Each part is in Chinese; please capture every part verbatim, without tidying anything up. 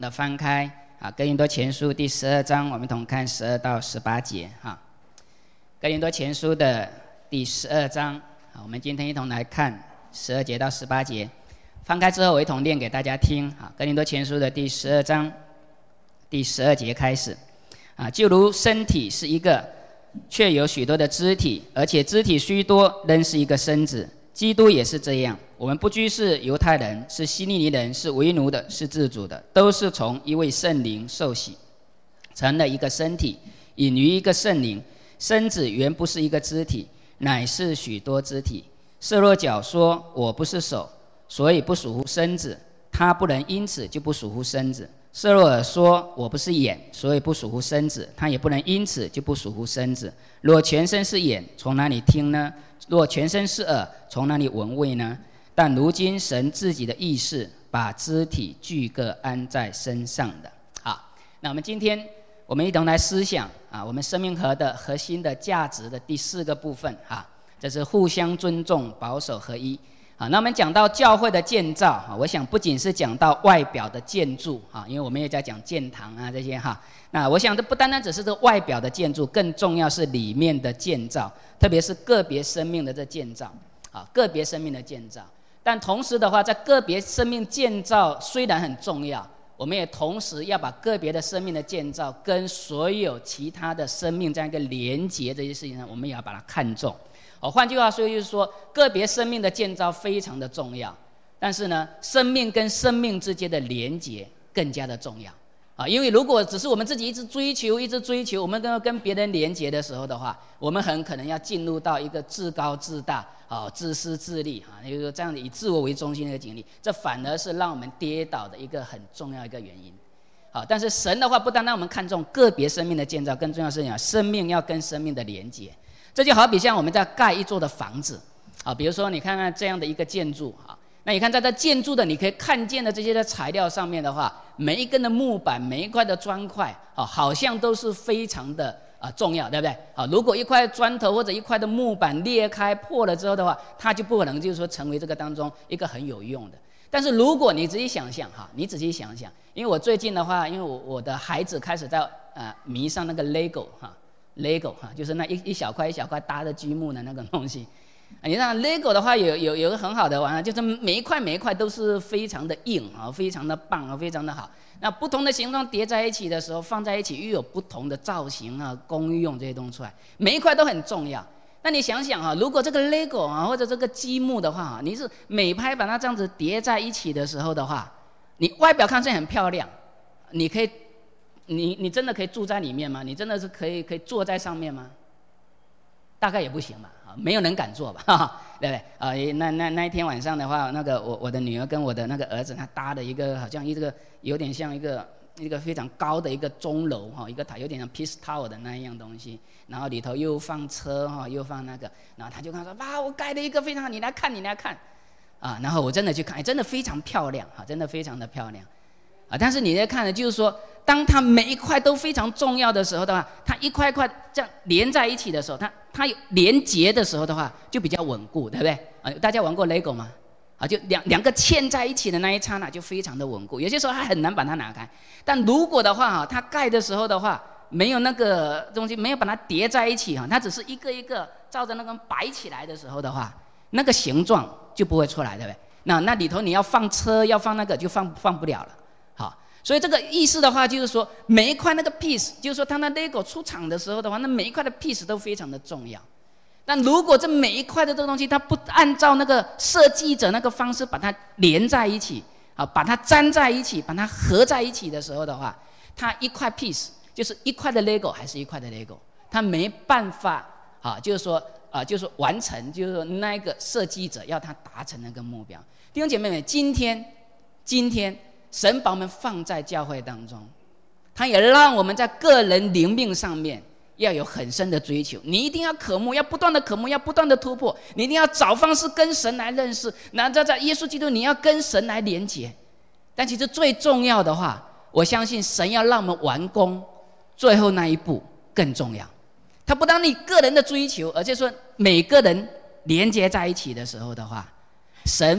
的翻开啊，哥林多前书第十二章，我们一同看十二到十八节哈。哥林多前书的第十二章啊，我们今天一同来看十二节到十八节。翻开之后，我一同念给大家听啊。哥林多前书的第十二章第十二节开始啊，就如身体是一个，却有许多的肢体，而且肢体虽多，仍是一个身子。基督也是这样，我们不拘是犹太人，是希利尼人，是为奴的，是自主的，都是从一位圣灵受洗，成了一个身体，隐于一个圣灵。身子原不是一个肢体，乃是许多肢体。设若脚说我不是手，所以不属乎身子，他不能因此就不属乎身子。设若耳说我不是眼，所以不属乎身子，他也不能因此就不属乎身子。若全身是眼，从哪里听呢？若全身是耳，从哪里闻味呢？但如今神自己的意思，把肢体俱各安在身上的。好，那我们今天我们一同来思想啊，我们生命河的核心的价值的第四个部分啊，这是互相尊重、保守合一。好，那我们讲到教会的建造，我想不仅是讲到外表的建筑，因为我们也在讲建堂啊这些哈。那我想这不单单只是这外表的建筑，更重要是里面的建造，特别是个别生命的这建造，啊，个别生命的建造。但同时的话，在个别生命建造虽然很重要，我们也同时要把个别的生命的建造跟所有其他的生命这样一个连结这些事情上，我们也要把它看重。哦，换句话说就是说，个别生命的建造非常的重要，但是呢，生命跟生命之间的连结更加的重要啊！因为如果只是我们自己一直追求、一直追求，我们跟跟别人连结的时候的话，我们很可能要进入到一个自高自大、啊、哦、自私自利啊，也就是说这样以自我为中心的一个经历，这反而是让我们跌倒的一个很重要一个原因。好，但是神的话，不单单我们看重个别生命的建造，更重要是讲生命要跟生命的连结。这就好比像我们在盖一座的房子，啊，比如说你看看这样的一个建筑啊，那你看在这建筑的你可以看见的这些的材料上面的话，每一根的木板，每一块的砖块，啊，好像都是非常的啊重要，对不对？啊，如果一块砖头或者一块的木板裂开破了之后的话，它就不可能就是说成为这个当中一个很有用的。但是如果你仔细想想哈，你仔细想想，因为我最近的话，因为我我的孩子开始在呃迷上那个 Lego 哈。Lego 哈，就是那一一小块一小块搭的积木的那个东西。你看 Lego 的话有，有有有个很好的玩法，就是每一块每一块都是非常的硬啊，非常的棒啊，非常的好。那不同的形状叠在一起的时候，放在一起又有不同的造型啊、工用这些东西出来，每一块都很重要。那你想想啊，如果这个 Lego 啊或者这个积木的话，你是每拍把它这样子叠在一起的时候的话，你外表看起来很漂亮，你可以。你你真的可以住在里面吗？你真的是可以可以坐在上面吗？大概也不行吧，啊，没有人敢坐吧，哈哈，对不对？啊，那那那一天晚上的话，那个我我的女儿跟我的那个儿子，他搭的一个好像一个有点像一个一个非常高的一个钟楼哈，一个塔有点像 Peace Tower 的那一样东西，然后里头又放车哈，又放那个，然后他就跟他说：“哇，我盖了一个非常好，你来看，你来看。”啊，然后我真的去看，哎，真的非常漂亮哈，真的非常的漂亮。啊，但是你在看的就是说，当它每一块都非常重要的时候的话，它一块一块这样连在一起的时候，它它有连结的时候的话，就比较稳固，对不对？啊，大家玩过 Lego 吗？啊，就两两个嵌在一起的那一刹那就非常的稳固，有些时候还很难把它拿开。但如果的话哈，它盖的时候的话，没有那个东西，没有把它叠在一起哈，它只是一个一个照着那个摆起来的时候的话，那个形状就不会出来，对不对？那那里头你要放车，要放那个就放放不了了。好，所以这个意思的话，就是说每一块那个 piece， 就是说它那 Lego 出厂的时候的话，那每一块的 piece 都非常的重要。但如果这每一块的这个东西，它不按照那个设计者那个方式把它连在一起，啊，把它粘在一起，把它合在一起的时候的话，它一块 piece 就是一块的 Lego 还是一块的 Lego， 它没办法啊，就是说啊，就是说完成，就是说那个设计者要他达成那个目标。弟兄姐妹们，今天今天。神把我们放在教会当中，他也让我们在个人灵命上面要有很深的追求。你一定要渴慕，要不断的渴慕，要不断的突破。你一定要找方式跟神来认识，然后在耶稣基督，你要跟神来连结。但其实最重要的话，我相信神要让我们完工，最后那一步更重要。他不当你个人的追求，而且说每个人连接在一起的时候的话，神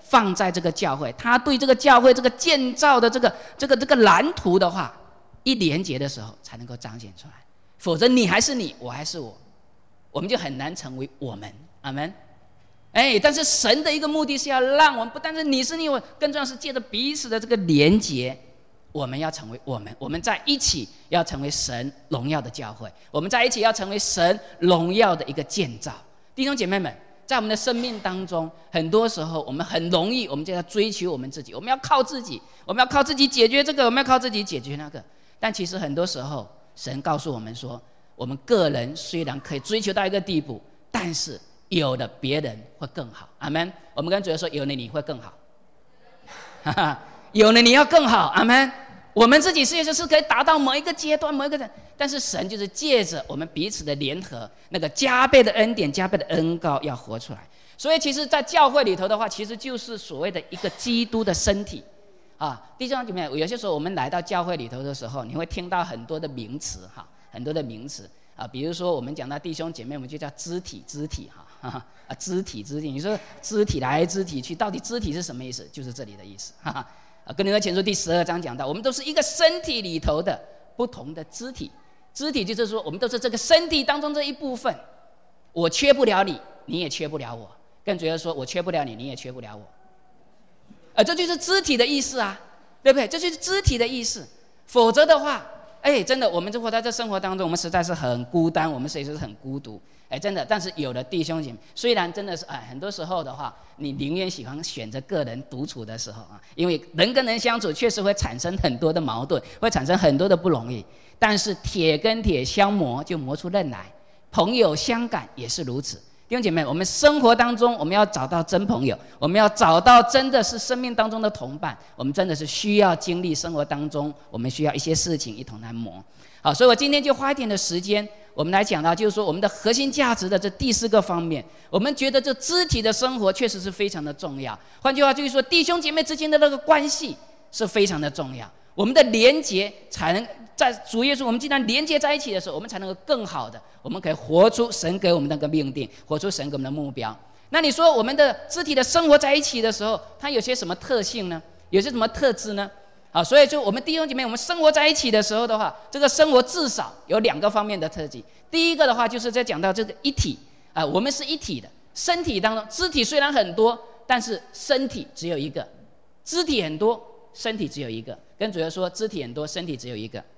放在这个教会，他对这个教会这个建造的这个这个这个蓝图的话，一连结的时候才能够彰显出来。否则你还是你，我还是我，我们就很难成为我们。阿们。哎，但是神的一个目的是要让我们不但是你是你我，更重要是借着彼此的这个连结，我们要成为我们，我们在一起要成为神荣耀的教会，我们在一起要成为神荣耀的一个建造。弟兄姐妹们，在我们的生命当中，很多时候我们很容易，我们就要追求我们自己，我们要靠自己，我们要靠自己解决这个，我们要靠自己解决那个。但其实很多时候，神告诉我们说，我们个人虽然可以追求到一个地步，但是有的别人会更好。阿们。我们跟主耶稣说，有了你会更好，哈哈，有了你要更好。阿们。我们自己是就是可以达到某一个阶段某一个人，但是神就是借着我们彼此的联合，那个加倍的恩典加倍的恩膏要活出来。所以其实在教会里头的话，其实就是所谓的一个基督的身体啊。弟兄姐妹，有些时候我们来到教会里头的时候，你会听到很多的名词哈，很多的名词啊，比如说我们讲到弟兄姐妹，我们就叫肢体肢体哈啊，肢体肢体，你说肢体来肢体去，到底肢体是什么意思？就是这里的意思哈哈。啊，哥林多前书第十二章讲到，我们都是一个身体里头的不同的肢体，肢体就是说，我们都是这个身体当中这一部分。我缺不了你，你也缺不了我。更主要说，我缺不了你，你也缺不了我。啊，这就是肢体的意思啊，对不对？这就是肢体的意思。否则的话，哎，真的，我们就活在这生活当中，我们实在是很孤单，我们随时是很孤独。哎，真的，但是有的弟兄姐妹，虽然真的是哎，很多时候的话，你宁愿喜欢选择个人独处的时候啊，因为人跟人相处确实会产生很多的矛盾，会产生很多的不容易。但是铁跟铁相磨，就磨出刃来；朋友相感也是如此。弟兄姐妹，我们生活当中，我们要找到真朋友，我们要找到真的是生命当中的同伴。我们真的是需要经历生活当中，我们需要一些事情一同来磨。好，所以我今天就花一点的时间，我们来讲到，就是说我们的核心价值的这第四个方面，我们觉得这肢体的生活确实是非常的重要。换句话就是说，弟兄姐妹之间的那个关系是非常的重要。我们的连结才能在主耶稣，我们既然连接在一起的时候，我们才能够更好的，我们可以活出神给我们的那个命定，活出神给我们的目标。那你说我们的肢体的生活在一起的时候，它有些什么特性呢？有些什么特质呢？好，所以就我们弟兄姐妹，我们生活在一起的时候的话，这个生活至少有两个方面的特质。第一个的话，就是在讲到这个一体啊、呃，我们是一体的，身体当中肢体虽然很多，但是身体只有一个；肢体很多，身体只有一个。跟主耶稣说，肢体很多，身体只有一个。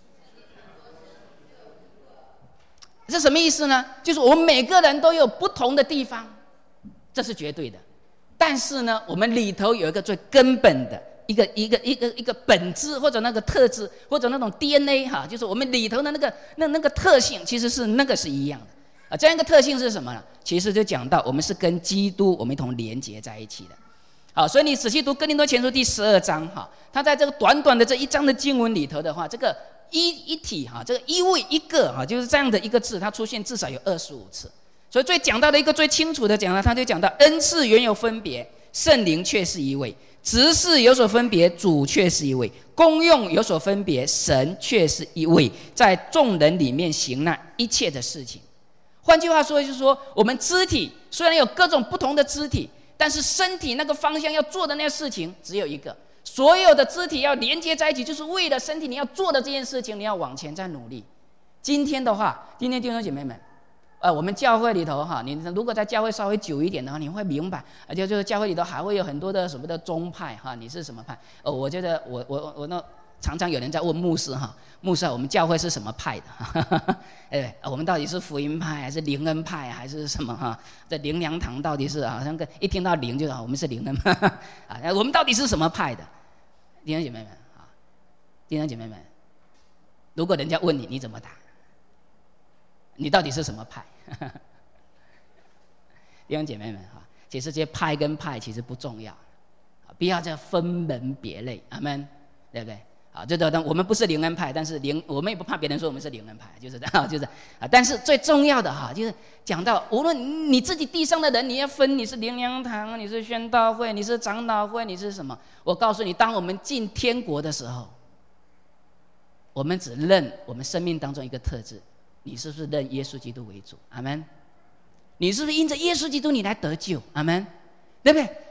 这什么意思呢？就是我们每个人都有不同的地方，这是绝对的。但是呢，我们里头有一个最根本的。一个一个一个一个本质或者那个特质或者那种 D N A 哈，就是我们里头的那个那那个特性，其实是那个是一样的啊。这样一个特性是什么呢？其实就讲到我们是跟基督我们一同连结在一起的。好，所以你仔细读哥林多前书第十二章哈，它在这个短短的这一章的经文里头的话，这个一一体哈，这个一位一个哈，就是这样的一个字，它出现至少有二十五次。所以最讲到的一个最清楚的讲到，他就讲到恩赐原有分别，圣灵却是一位。职事有所分别，主却是一位；功用有所分别，神却是一位，在众人里面行那一切的事情。换句话说，就是说，我们肢体虽然有各种不同的肢体，但是身体那个方向要做的那个事情只有一个。所有的肢体要连接在一起，就是为了身体你要做的这件事情，你要往前再努力。今天的话，今天弟兄姐妹们。呃，我们教会里头哈，你如果在教会稍微久一点的话，你会明白，而且就是教会里头还会有很多的什么的宗派哈，你是什么派？哦，我觉得我我我那常常有人在问牧师哈，牧师啊，我们教会是什么派的？哎，我们到底是福音派还是灵恩派还是什么哈？这灵粮堂到底是好像跟一听到灵就啊，我们是灵恩啊，我们到底是什么派的？弟兄姐妹们啊，弟兄姐妹们，如果人家问你，你怎么答？你到底是什么派？弟兄姐妹们哈，其实这些派跟派其实不重要，不要再分门别类，阿们，对不对？啊，这个我们不是灵恩派，但是灵我们也不怕别人说我们是灵恩派，就是这样，就是啊。但是最重要的哈，就是讲到无论你自己地上的人，你要分你是灵粮堂，你是宣道会，你是长老会，你是什么？我告诉你，当我们进天国的时候，我们只认我们生命当中一个特质。你是不是认耶稣基督为主？阿们。你是不是因着耶稣基督你来得救？阿们，对不对？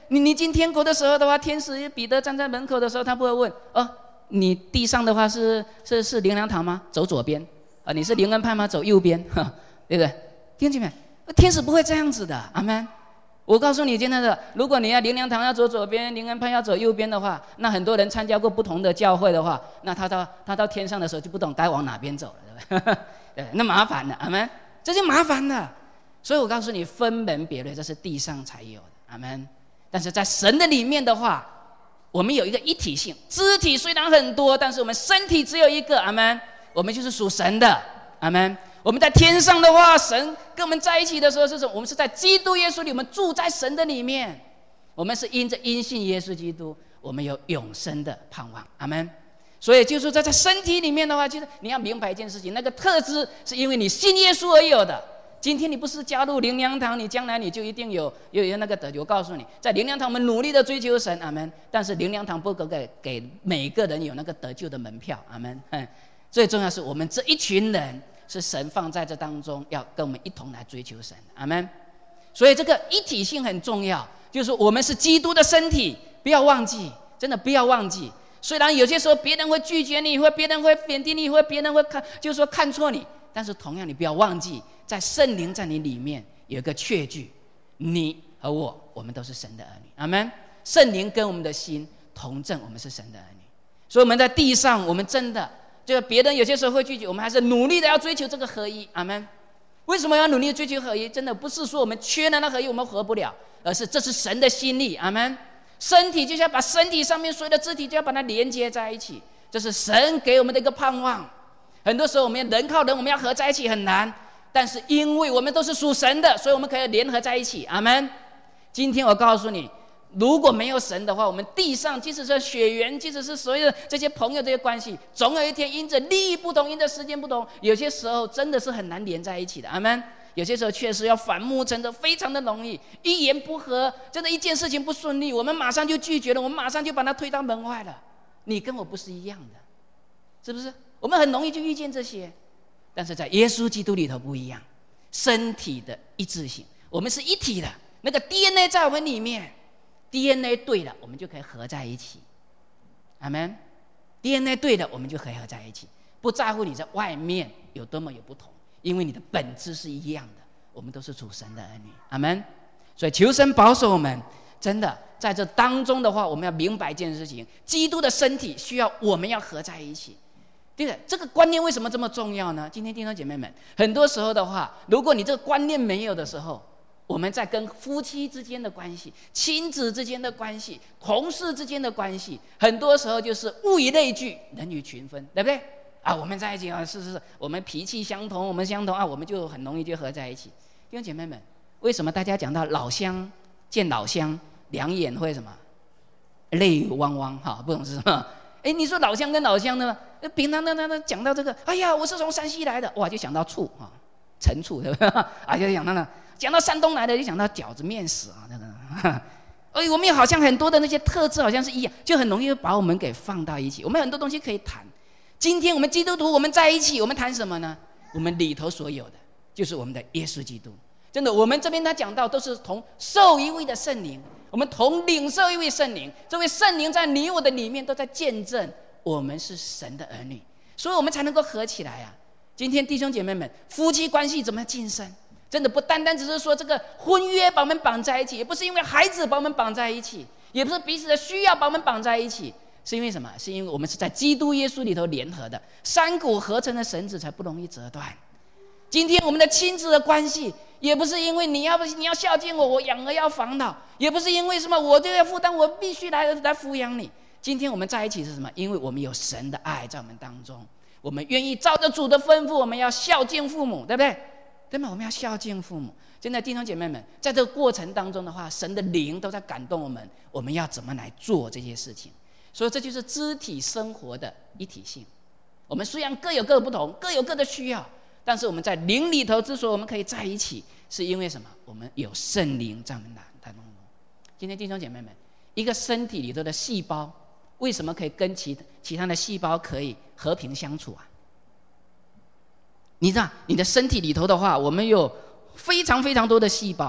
你你进天国的时候的话，天使彼得站在门口的时候，他不会问哦，你地上的话是是是灵粮堂吗？走左边啊，你是灵恩派吗？走右边，对不对？弟兄姐妹，天使不会这样子的，阿们。我告诉你，今天的，如果你要灵粮堂要走左边，灵恩派要走右边的话，那很多人参加过不同的教会的话，那他到他到天上的时候就不懂该往哪边走了，对不对？对，那麻烦了，阿们，这就麻烦了。所以我告诉你，分门别类，这是地上才有的，阿们。但是在神的里面的话，我们有一个一体性，肢体虽然很多，但是我们身体只有一个，阿们。我们就是属神的，阿们。我们在天上的话，神跟我们在一起的时候是什么？我们是在基督耶稣里，我们住在神的里面。我们是因着因信耶稣基督，我们有永生的盼望，阿们。所以就是在在身体里面的话，就是你要明白一件事情，那个特质是因为你信耶稣而有的。今天你不是加入灵粮堂，你将来你就一定有有有那个得救。我告诉你，在灵粮堂我们努力的追求神，阿们。但是灵粮堂不可给给每个人有那个得救的门票，阿们。最重要是我们这一群人。是神放在这当中，要跟我们一同来追求神，阿们。所以这个一体性很重要，就是我们是基督的身体，不要忘记，真的不要忘记。虽然有些时候别人会拒绝你，或别人会贬低你，或别人会看，就是说看错你，但是同样你不要忘记，在圣灵在你里面有一个确据，你和我，我们都是神的儿女，阿们。圣灵跟我们的心同证，我们是神的儿女。所以我们在地上，我们真的。就别人有些时候会拒绝，我们还是努力的要追求这个合一，阿们。为什么要努力追求合一？真的不是说我们缺了那合一我们合不了，而是这是神的心意，阿们。身体就是要把身体上面所有的肢体就要把它连接在一起，这是神给我们的一个盼望。很多时候我们人靠人，我们要合在一起很难，但是因为我们都是属神的，所以我们可以联合在一起，阿们。今天我告诉你，如果没有神的话，我们地上即使是血缘，即使是所有的这些朋友这些关系，总有一天因着利益不同，因着时间不同，有些时候真的是很难连在一起的，阿们。有些时候确实要反目成仇，非常的容易，一言不合，真的一件事情不顺利，我们马上就拒绝了，我们马上就把他推到门外了。你跟我不是一样的，是不是？我们很容易就遇见这些，但是在耶稣基督里头不一样，身体的一致性，我们是一体的，那个 D N A 在我们里面。D N A 对了，我们就可以合在一起，阿们。D N A 对了，我们就可以合在一起，不在乎你在外面有多么有不同，因为你的本质是一样的，我们都是主神的儿女，阿们。所以求神保守我们，真的在这当中的话，我们要明白一件事情：基督的身体需要我们要合在一起。对的，这个观念为什么这么重要呢？今天弟兄姐妹们，很多时候的话，如果你这个观念没有的时候，我们在跟夫妻之间的关系、亲子之间的关系、同事之间的关系，很多时候就是物以类聚，人以群分，对不对？啊，我们在一起啊，是是是，我们脾气相同，我们相同啊，我们就很容易就合在一起。弟兄姐妹们，为什么大家讲到老乡见老乡，两眼会什么泪汪汪哈？不懂是什么？哎，你说老乡跟老乡呢？平常呢呢讲到这个，哎呀，我是从山西来的，哇，就想到醋啊，陈醋，对不对？啊，就想到了。讲到山东来的，就讲到饺子面食啊，那个，哎，我们好像很多的那些特质好像是一样，就很容易把我们给放到一起。我们很多东西可以谈。今天我们基督徒，我们在一起，我们谈什么呢？我们里头所有的，就是我们的耶稣基督。真的，我们这边他讲到都是同受一位的圣灵，我们同领受一位圣灵，这位圣灵在你我的里面都在见证我们是神的儿女，所以我们才能够合起来啊。今天弟兄姐妹们，夫妻关系怎么晋升？真的不单单只是说这个婚约把我们绑在一起，也不是因为孩子把我们绑在一起，也不是彼此的需要把我们绑在一起，是因为什么？是因为我们是在基督耶稣里头联合的，三股合成的绳子才不容易折断。今天我们的亲子的关系，也不是因为你要不你要孝敬我，我养儿要防老，也不是因为什么我就要负担，我必须来来抚养你。今天我们在一起是什么？因为我们有神的爱在我们当中，我们愿意照着主的吩咐，我们要孝敬父母，对不对？对吗？我们要孝敬父母。现在弟兄姐妹们，在这个过程当中的话，神的灵都在感动我们，我们要怎么来做这些事情？所以这就是肢体生活的一体性。我们虽然各有各的不同，各有各的需要，但是我们在灵里头之所以我们可以在一起，是因为什么？我们有圣灵在我们当中。今天弟兄姐妹们，一个身体里头的细胞，为什么可以跟其其他的细胞可以和平相处啊？你知道，你的身体里头的话，我们有非常非常多的细胞，但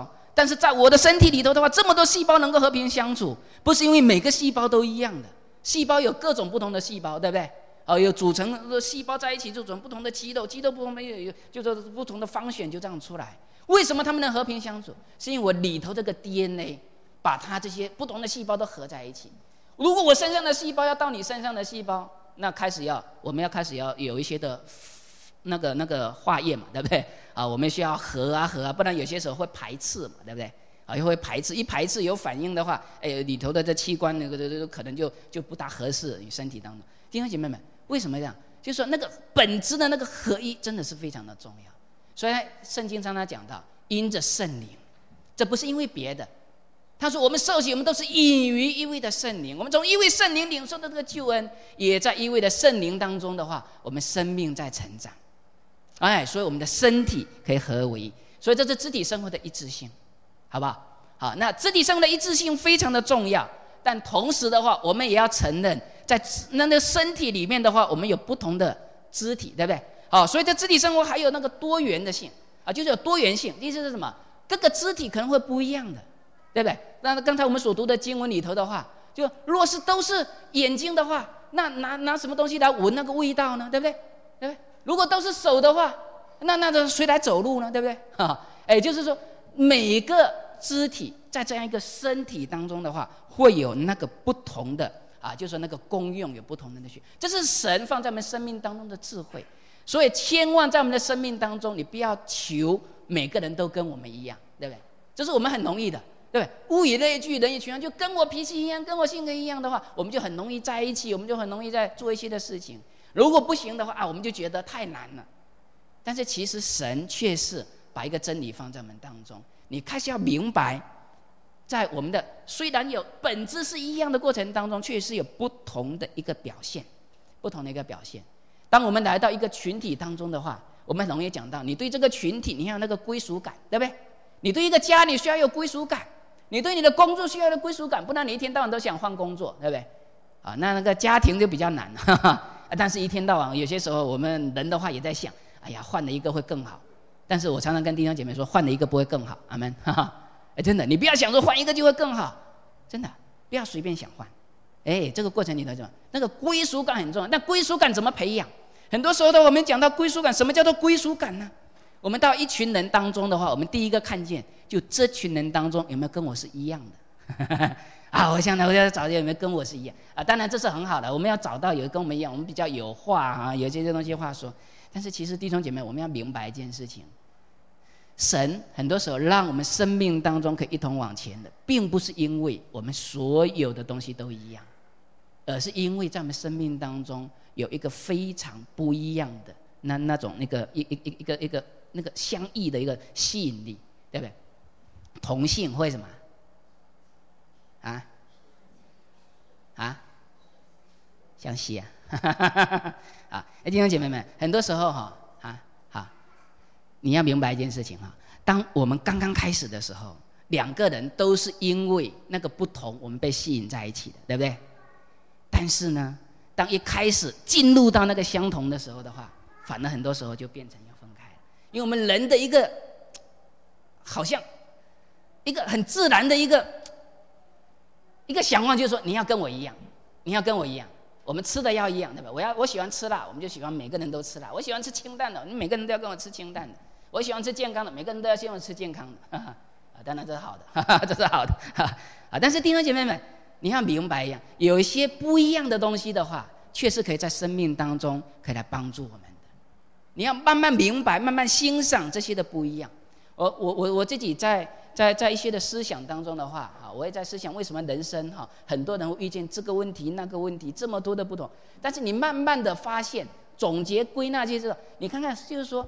但是在我的身体里头的话，这么多细胞能够和平相处，不是因为每个细胞都一样的，细胞有各种不同的细胞，对不对？哦，有组成的细胞在一起就组成不同的肌肉，肌肉不同的有就是不同的方选就这样出来。为什么它们能和平相处？是因为我里头这个 D N A 把它这些不同的细胞都合在一起。如果我身上的细胞要到你身上的细胞，那开始要我们要开始要有一些的那个那个化验嘛，对不对？啊，我们需要合啊合啊，不然有些时候会排斥嘛，对不对？啊，又会排斥，一排斥有反应的话，哎，里头的这器官那个可能就就不大合适你身体当中。弟兄姐妹们，为什么这样？就是说那个本质的那个合一真的是非常的重要。所以圣经上他讲到，因着圣灵，这不是因为别的。他说我们受洗，我们都是因于一位的圣灵，我们从一位圣灵领受的这个救恩，也在一位的圣灵当中的话，我们生命在成长。哎，所以我们的身体可以合为，所以这是肢体生活的一致性，好不好？好，那肢体生活的一致性非常的重要，但同时的话，我们也要承认，在那个身体里面的话，我们有不同的肢体，对不对？好，所以在肢体生活还有那个多元的性啊，就是有多元性，意思是什么？各个肢体可能会不一样的，对不对？那刚才我们所读的经文里头的话，就若是都是眼睛的话，那拿拿什么东西来闻那个味道呢？对不对？对不对？如果都是手的话，那那谁来走路呢？对不对？哈，哎，就是说每个肢体在这样一个身体当中的话，会有那个不同的啊，就是那个功用有不同的那些，这是神放在我们生命当中的智慧。所以千万在我们的生命当中，你不要求每个人都跟我们一样，对不对？这是我们很容易的，对不对？物以类聚，人以群分，就跟我脾气一样，跟我性格一样的话，我们就很容易在一起，我们就很容易在做一些的事情。如果不行的话啊，我们就觉得太难了。但是其实神却是把一个真理放在我们当中，你开始要明白，在我们的虽然有本质是一样的过程当中，却是有不同的一个表现，不同的一个表现。当我们来到一个群体当中的话，我们很容易讲到，你对这个群体你要有那个归属感，对不对？你对一个家你需要有归属感，你对你的工作需要有归属感，不然你一天到晚都想换工作，对不对？啊，那那个家庭就比较难，哈哈。但是一天到晚有些时候我们人的话也在想，哎呀，换了一个会更好。但是我常常跟弟兄姐妹说，换了一个不会更好，阿们，哈哈。哎，真的，你不要想说换一个就会更好，真的不要随便想换。哎，这个过程里头什么？那个归属感很重要。那归属感怎么培养？很多时候的我们讲到归属感，什么叫做归属感呢？我们到一群人当中的话，我们第一个看见，就这群人当中有没有跟我是一样的？啊，我想呢，我要找有没有跟我是一样啊？当然这是很好的，我们要找到有跟我们一样，我们比较有话啊，有这些东西话说。但是其实弟兄姐妹，我们要明白一件事情：神很多时候让我们生命当中可以一同往前的，并不是因为我们所有的东西都一样，而是因为在我们生命当中有一个非常不一样的那那种那个一一一一个一个那个相异的一个吸引力，对不对？同性会什么？啊啊，相吸啊！啊，弟兄姐妹们，很多时候哈啊好，你要明白一件事情哈，当我们刚刚开始的时候，两个人都是因为那个不同，我们被吸引在一起的，对不对？但是呢，当一开始进入到那个相同的时候的话，反而很多时候就变成要分开了，因为我们人的一个好像一个很自然的一个一个想法，就是说你要跟我一样，你要跟我一样，我们吃的要一样，对吧？我要我喜欢吃辣，我们就喜欢每个人都吃辣；我喜欢吃清淡的，你每个人都要跟我吃清淡的；我喜欢吃健康的，每个人都要希望吃健康的。哈哈啊，当然这是好的，哈哈，这是好的哈哈啊！但是弟兄姐妹们，你要明白一样，有一些不一样的东西的话，确实可以在生命当中可以来帮助我们的。你要慢慢明白，慢慢欣赏这些的不一样。我我我我自己在在在一些的思想当中的话，啊，我也在思想为什么人生哈，很多人会遇见这个问题那个问题，这么多的不同。但是你慢慢的发现，总结归纳就是，你看看，就是说，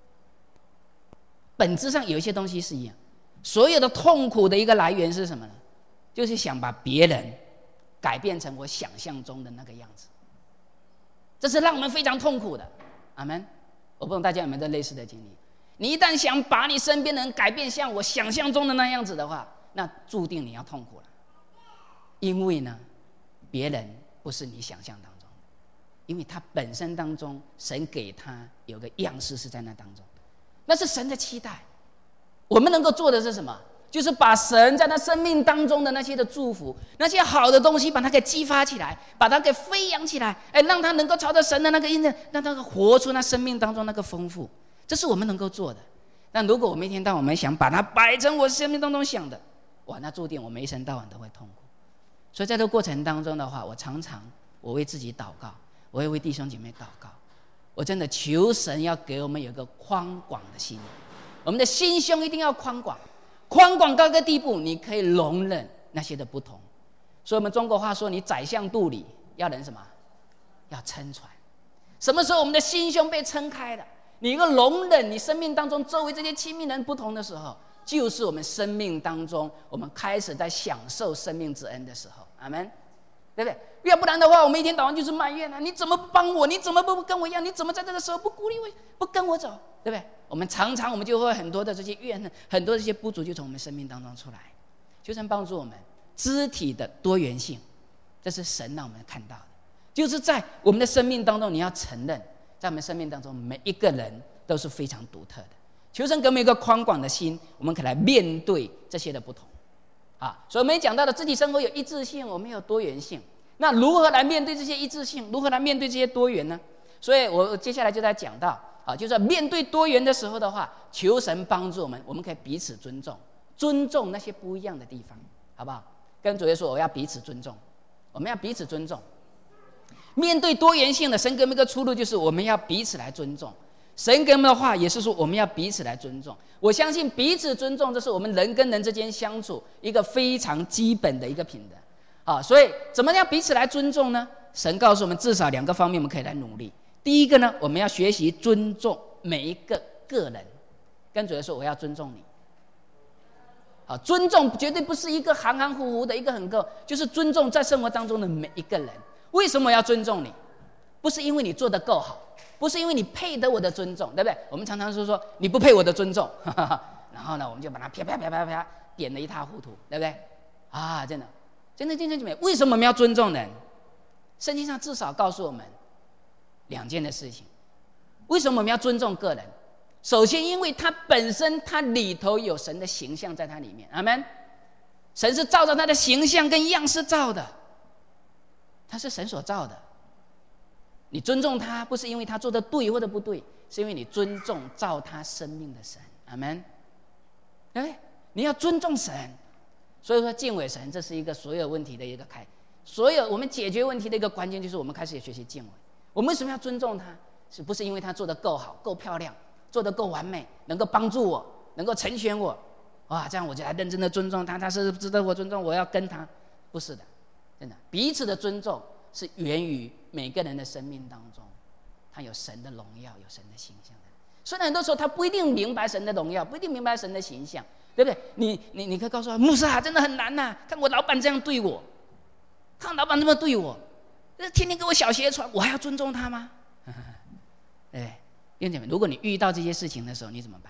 本质上有一些东西是一样。所有的痛苦的一个来源是什么呢？就是想把别人改变成我想象中的那个样子，这是让我们非常痛苦的。阿们。我不懂大家有没有这类似的经历？你一旦想把你身边的人改变像我想象中的那样子的话，那注定你要痛苦了。因为呢，别人不是你想象当中的，因为他本身当中神给他有个样式是在那当中，那是神的期待。我们能够做的是什么？ 就是把神在他生命当中的那些的祝福，那些好的东西，把它给激发起来，把它给飞扬起来，哎，让他能够朝着神的那个印证，让他活出那生命当中那个丰富，这是我们能够做的。但如果我们一天到晚我们想把它摆成我生命当中想的，哇，那注定我们一生到晚都会痛苦。所以在这个过程当中的话，我常常我为自己祷告，我会为弟兄姐妹祷告，我真的求神要给我们有一个宽广的心，我们的心胸一定要宽广。宽广到一个地步，你可以容忍那些的不同。所以我们中国话说，你宰相肚里要人什么？要撑船。什么时候我们的心胸被撑开了，你一个容忍你生命当中周围这些亲密人不同的时候，就是我们生命当中我们开始在享受生命之恩的时候。阿们，对不对？要不然的话，我们一天到晚就是埋怨啊，你怎么不帮我？你怎么不跟我一样？你怎么在这个时候不鼓励我，不跟我走？对不对？我们常常我们就会很多的这些怨恨，很多这些不足就从我们生命当中出来。求神帮助我们肢体的多元性，这是神让我们看到的。就是在我们的生命当中，你要承认，在我们生命当中每一个人都是非常独特的。求神给我们一个宽广的心，我们可以来面对这些的不同啊。所以我们也讲到了肢体生活有一致性，我们有多元性。那如何来面对这些一致性？如何来面对这些多元呢？所以我接下来就在讲到啊，就是面对多元的时候的话，求神帮助我们，我们可以彼此尊重，尊重那些不一样的地方，好不好？跟主耶稣说，我要彼此尊重，我们要彼此尊重。面对多元性的，神给我们一个出路，就是我们要彼此来尊重。神给我们的话也是说，我们要彼此来尊重。我相信彼此尊重，这是我们人跟人之间相处一个非常基本的一个品德。啊，所以怎么样彼此来尊重呢？神告诉我们至少两个方面，我们可以来努力。第一个呢，我们要学习尊重每一个个人，跟主耶稣说，我要尊重你。啊，尊重绝对不是一个含含糊糊的一个很够，就是尊重在生活当中的每一个人。为什么我要尊重你？不是因为你做得够好，不是因为你配得我的尊重，对不对？我们常常说说你不配我的尊重，哈哈，然后呢，我们就把它啪啪啪啪啪点得一塌糊涂，对不对？啊，真的。真的，弟兄姐妹，为什么我们要尊重人？圣经上至少告诉我们两件的事情。为什么我们要尊重个人？首先，因为他本身他里头有神的形象在他里面，阿们。神是照着他的形象跟样式造的，他是神所造的。你尊重他，不是因为他做的对或者不对，是因为你尊重造他生命的神，阿们。对不对？你要尊重神。所以说敬畏神，这是一个所有问题的一个开，所有我们解决问题的一个关键，就是我们开始学习敬畏。我们为什么要尊重他？是不是因为他做得够好、够漂亮、做得够完美，能够帮助我，能够成全我？哇，这样我就来认真的尊重他，他是值得我尊重，我要跟他。不是的，真的，彼此的尊重是源于每个人的生命当中，他有神的荣耀，有神的形象的。虽然很多时候他不一定明白神的荣耀，不一定明白神的形象。对不对？你你你可以告诉他，牧师啊，真的很难呐、啊！看我老板这样对我，看老板这么对我，天天给我小鞋穿，我还要尊重他吗？哎，弟兄姐妹，如果你遇到这些事情的时候，你怎么办？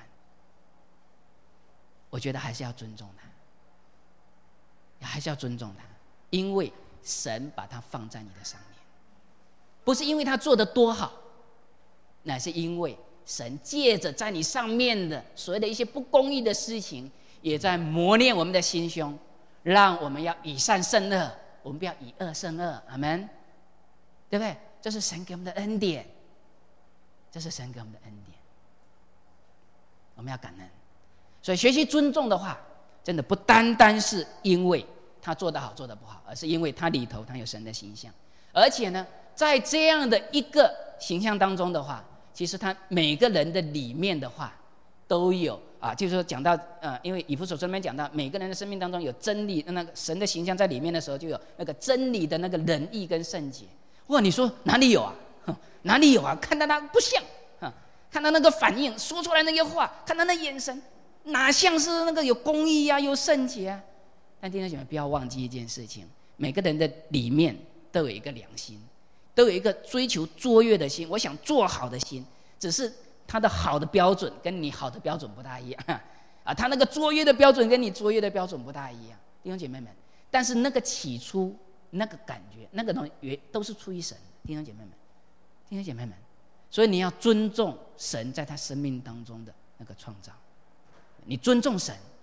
我觉得还是要尊重他，还是要尊重他，因为神把他放在你的上面，不是因为他做得多好，乃是因为神借着在你上面的所谓的一些不公义的事情，也在磨练我们的心胸，让我们要以善胜恶，我们不要以恶胜恶，阿们，对不对？这是神给我们的恩典，这是神给我们的恩典，我们要感恩。所以学习尊重的话，真的不单单是因为他做得好做得不好，而是因为他里头他有神的形象，而且呢，在这样的一个形象当中的话，其实他每个人的里面的话都有啊，就是说讲到呃，因为以弗所书那边讲到每个人的生命当中有真理，那个神的形象在里面的时候，就有那个真理的那个仁义跟圣洁。哇，你说哪里有啊？哪里有啊？看到他不像，看到那个反应，说出来那些话，看到那眼神，哪像是那个有公义啊，有圣洁啊？但弟兄姐妹不要忘记一件事情，每个人的里面都有一个良心。都有一个追求卓越的心，我想做好的心，只是他的好的标准跟你好的标准不大一样啊，他那个卓越的标准跟你卓越的标准不大一样，弟兄姐妹们。但是那个起初那个感觉，那个东西都是出于神，弟兄姐妹们，弟兄姐妹们。所以你要尊重神在他生命当中的那个创造，你尊重神，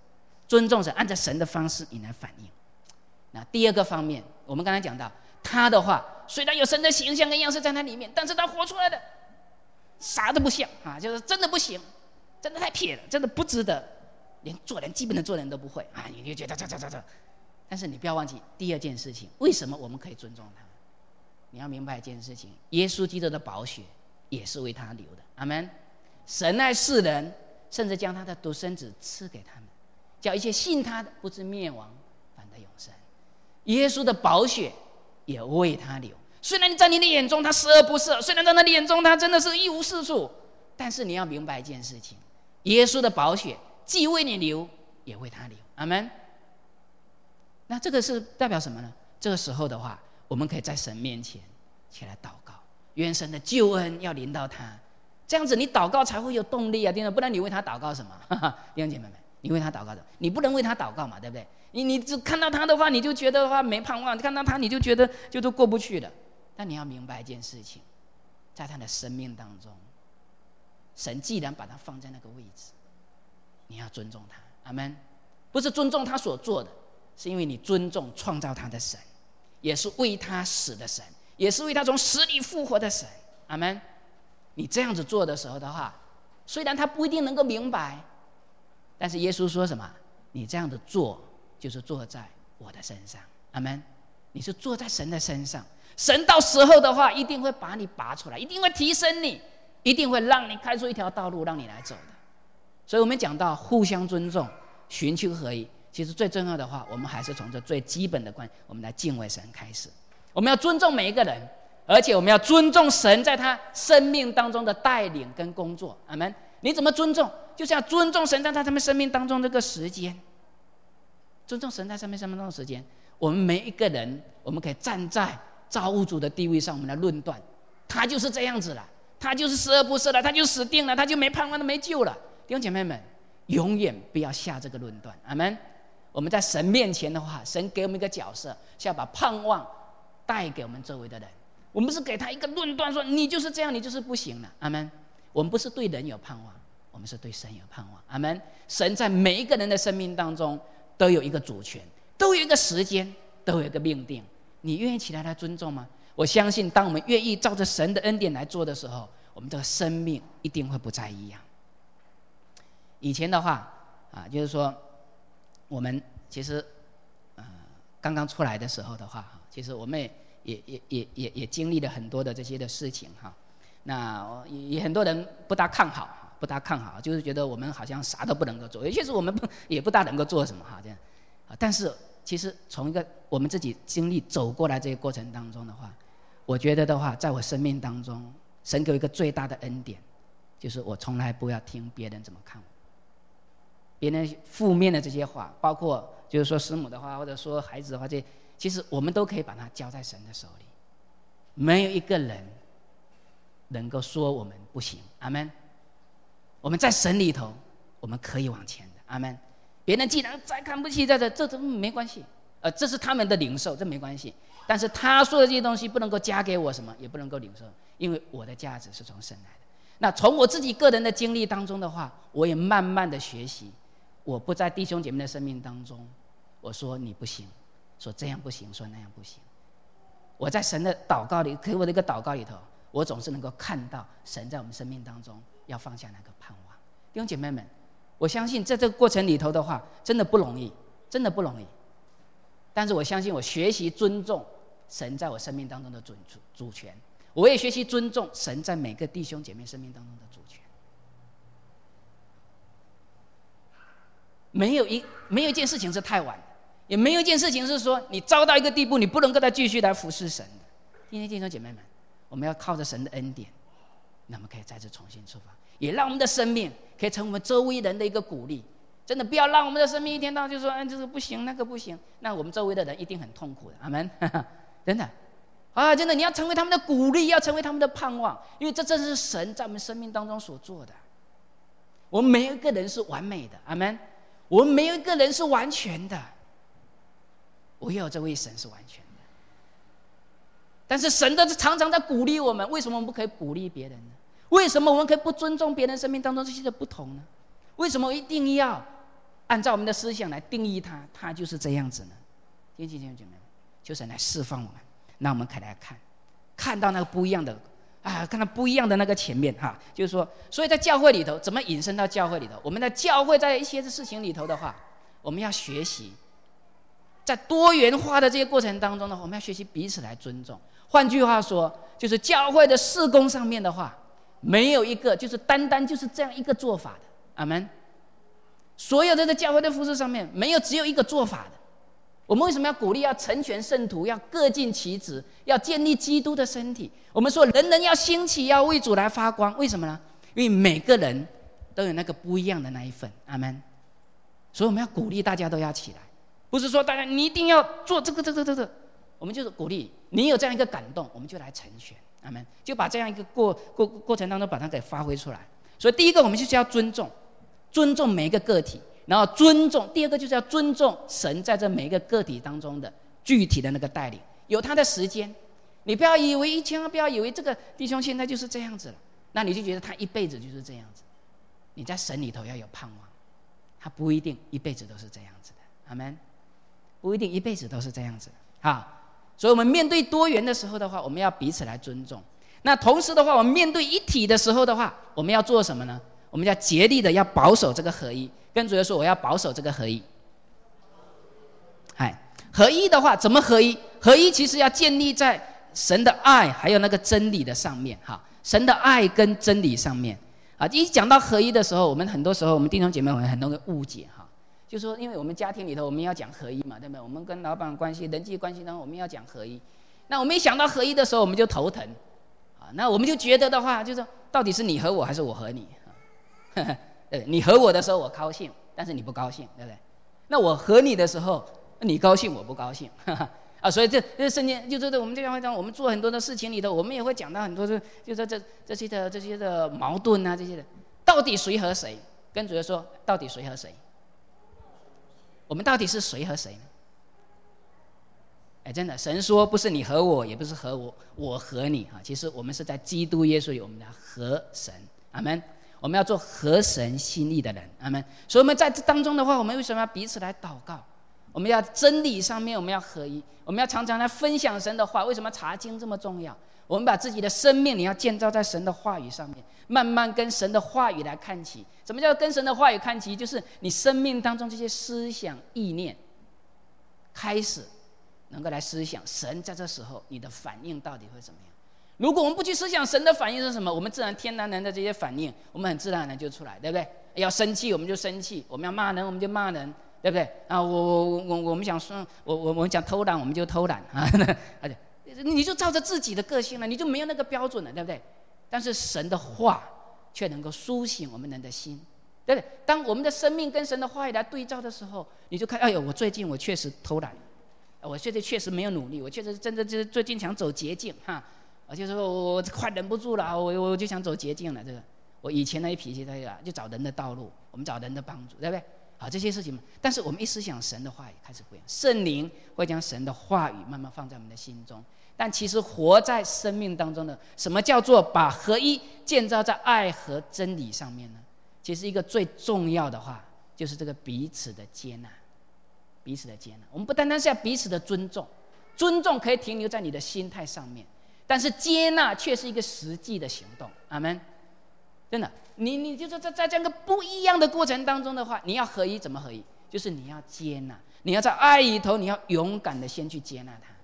尊重神，按照神的方式你来反应。那第二个方面，我们刚才讲到他的话，虽然有神的形象跟样式在他里面，但是他活出来的啥都不像啊，就是真的不行，真的太撇了，真的不值得，连做人基本的做人都不会啊，你就觉得这这这这。但是你不要忘记第二件事情，为什么我们可以尊重他？你要明白一件事情，耶稣基督的宝血也是为他流的，阿们。神爱世人，甚至将他的独生子赐给他们，叫一切信他的不至灭亡，反得永生。耶稣的宝血也为他流。虽然在你的眼中他十恶不赦，虽然在你的眼中他真的是一无是处，但是你要明白一件事情，耶稣的宝血既为你流，也为他流，阿们。那这个是代表什么呢？这个时候的话，我们可以在神面前起来祷告，愿神的救恩要临到他，这样子你祷告才会有动力啊，弟兄，不然你为他祷告什么？弟兄姐妹们，你为他祷告什么？你不能为他祷告嘛，对不对？你你只看到他的话，你就觉得的话没盼望；看到他，你就觉得就都过不去了。但你要明白一件事情，在他的生命当中，神既然把他放在那个位置，你要尊重他，阿们。不是尊重他所做的，是因为你尊重创造他的神，也是为他死的神，也是为他从死里复活的神，阿们。你这样子做的时候的话，虽然他不一定能够明白，但是耶稣说什么？你这样的做就是坐在我的身上，阿们。你是坐在神的身上，神到时候的话一定会把你拔出来，一定会提升你，一定会让你开出一条道路让你来走的。所以我们讲到互相尊重，寻求合一，其实最重要的话，我们还是从这最基本的关系，我们来敬畏神开始。我们要尊重每一个人，而且我们要尊重神在他生命当中的带领跟工作，阿们。你怎么尊重？就是要尊重神在他们生命当中这个时间，尊重神在他们生命当中的时间。我们每一个人，我们可以站在造物主的地位上，我们来论断，他就是这样子了，他就是十恶不赦了，他就死定了，他就没盼望了，没救了。弟兄姐妹们，永远不要下这个论断，阿们。我们在神面前的话，神给我们一个角色，是要把盼望带给我们周围的人。我们是给他一个论断，说你就是这样，你就是不行了，阿们。我们不是对人有盼望，我们是对神有盼望，阿们。神在每一个人的生命当中都有一个主权，都有一个时间，都有一个命定。你愿意起来来尊重吗？我相信当我们愿意照着神的恩典来做的时候，我们这个生命一定会不再一样。以前的话啊，就是说我们其实呃刚刚出来的时候的话，其实我们也也也也也也经历了很多的这些的事情哈。那也很多人不大看好，不大看好，就是觉得我们好像啥都不能够做，尤其是我们不也不大能够做什么哈这样。但是其实从一个我们自己经历走过来这个过程当中的话，我觉得的话，在我生命当中，神给我一个最大的恩典，就是我从来不要听别人怎么看我，别人负面的这些话，包括就是说师母的话，或者说孩子的话，这其实我们都可以把它交在神的手里，没有一个人能够说我们不行，阿们。我们在神里头，我们可以往前的，阿们。别人既然再看不起，这这这这没关系，呃，这是他们的领受，这没关系。但是他说的这些东西不能够加给我什么，也不能够领受，因为我的价值是从神来的。那从我自己个人的经历当中的话，我也慢慢的学习，我不在弟兄姐妹的生命当中，我说你不行，说这样不行，说那样不行。我在神的祷告里，给我的一个祷告里头，我总是能够看到神在我们生命当中要放下那个盼望。弟兄姐妹们，我相信在这个过程里头的话，真的不容易，真的不容易。但是我相信我学习尊重神在我生命当中的主主权，我也学习尊重神在每个弟兄姐妹生命当中的主权。没有一没有一件事情是太晚的，也没有一件事情是说你糟到一个地步，你不能够再继续来服侍神的。今天弟兄姐妹们，我们要靠着神的恩典，那么可以再次重新出发，也让我们的生命可以成为我们周围人的一个鼓励。真的不要让我们的生命一天到晚就说，哎，这个不行，那个不行，那我们周围的人一定很痛苦的。阿们，真的啊，真的，你要成为他们的鼓励，要成为他们的盼望，因为这正是神在我们生命当中所做的。我们没有一个人是完美的，阿们，我们没有一个人是完全的，唯有这位神是完全的。但是神都是常常在鼓励我们，为什么我们不可以鼓励别人呢？为什么我们可以不尊重别人生命当中这些的不同呢？为什么一定要按照我们的思想来定义它，它就是这样子呢？弟兄姐妹，求神来释放我们，让我们可以来看，看到那个不一样的啊，看到不一样的那个前面哈，就是说，所以在教会里头，怎么引申到教会里头？我们的教会在一些事情里头的话，我们要学习，在多元化的这些过程当中呢，我们要学习彼此来尊重。换句话说，就是教会的事工上面的话，没有一个就是单单就是这样一个做法的，阿们。所有的在教会的服事上面，没有只有一个做法的。我们为什么要鼓励要成全圣徒，要各尽其职，要建立基督的身体？我们说人人要兴起，要为主来发光，为什么呢？因为每个人都有那个不一样的那一份，阿们。所以我们要鼓励大家都要起来，不是说大家你一定要做这个这个这个，我们就是鼓励你有这样一个感动，我们就来成全，阿们，就把这样一个过过过程当中把它给发挥出来。所以第一个我们就是要尊重，尊重每一个个体。然后尊重，第二个就是要尊重神在这每一个个体当中的具体的那个带领，有他的时间。你不要以为一千万，不要以为这个弟兄现在就是这样子了，那你就觉得他一辈子就是这样子。你在神里头要有盼望，他不一定一辈子都是这样子的，阿们，不一定一辈子都是这样子的。好，所以我们面对多元的时候的话，我们要彼此来尊重。那同时的话，我们面对一体的时候的话，我们要做什么呢？我们要竭力的要保守这个合一。跟主耶稣说，我要保守这个合一。哎，合一的话，怎么合一？合一其实要建立在神的爱还有那个真理的上面。哈，神的爱跟真理上面啊。一讲到合一的时候，我们很多时候我们弟兄姐妹我们很多个误解哈，就说因为我们家庭里头我们要讲合一嘛，对不对？我们跟老板关系、人际关系当中我们要讲合一。那我们一想到合一的时候，我们就头疼啊。那我们就觉得的话，就是到底是你和我还是我和你？呵呵，对，你和我的时候我高兴，但是你不高兴，对不对？那我和你的时候，你高兴我不高兴，哈哈啊，所以这这圣经就是我们这样会讲，我们做很多的事情里头，我们也会讲到很多的，就是这这些的这些的矛盾啊，这些的，到底谁和谁？跟主耶稣说，到底谁和谁？我们到底是谁和谁呢？哎，真的，神说不是你和我，也不是和我，我和你啊。其实我们是在基督耶稣里，我们要和神，阿们。我们要做合神心意的人，阿们。所以我们在这当中的话，我们为什么要彼此来祷告？我们要真理上面我们要合一，我们要常常来分享神的话。为什么查经这么重要？我们把自己的生命你要建造在神的话语上面，慢慢跟神的话语来看齐。什么叫跟神的话语看齐？就是你生命当中这些思想意念开始能够来思想神在这时候你的反应到底会怎么样。如果我们不去思想神的反应是什么，我们自然天然人的这些反应，我们很自然而然就出来，对不对？要生气我们就生气，我们要骂人我们就骂人，对不对？啊，我我我我们想说，我我我们讲偷懒我们就偷懒啊，而且你就照着自己的个性了，你就没有那个标准了，对不对？但是神的话却能够苏醒我们人的心，对不对？当我们的生命跟神的话语来对照的时候，你就看，哎呦，我最近我确实偷懒，我现在确实没有努力，我确实真的就是最近想走捷径哈。我就说我我快忍不住了，我我就想走捷径了。这个我以前那些脾气，对吧？就找人的道路，我们找人的帮助，对不对？好，这些事情，但是我们一思想神的话语开始不一样，圣灵会将神的话语慢慢放在我们的心中。但其实活在生命当中的，什么叫做把合一建造在爱和真理上面呢？其实一个最重要的话，就是这个彼此的接纳，彼此的接纳。我们不单单是要彼此的尊重，尊重可以停留在你的心态上面。但是接纳却是一个实际的行动，阿们。真的，你你就是在在这样一个不一样的过程当中的话，你要合一，怎么合一？就是你要接纳，你要在爱里头，你要勇敢的先去接纳他。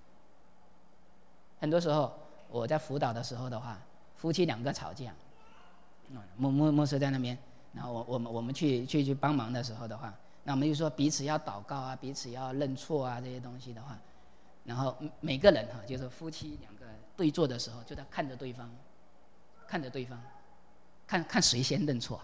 很多时候我在辅导的时候的话，夫妻两个吵架，牧牧牧师在那边，然后我我们我们去去去帮忙的时候的话，那我们就说彼此要祷告啊，彼此要认错啊，这些东西的话。然后每个人哈，就是夫妻两个对坐的时候，就在看着对方，看着对方，看看谁先认错，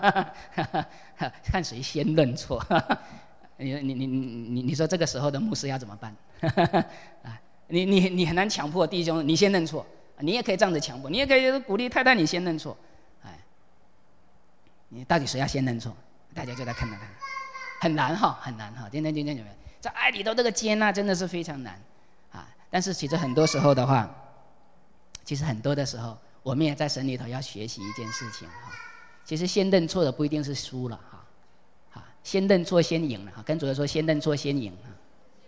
看谁先认错。你你你你你说这个时候的牧师要怎么办？啊，你你你很难强迫弟兄你先认错，你也可以这样子强迫，你也可以鼓励太太你先认错，哎，你到底谁要先认错？大家就在看着他，很难哈，很难哈。今天今天有没有？在爱里头这个接纳真的是非常难啊！但是其实很多时候的话，其实很多的时候，我们也在神里头要学习一件事情哈。其实先认错的不一定是输了哈，啊， 先认错先赢了，跟主人说先认错先赢啊，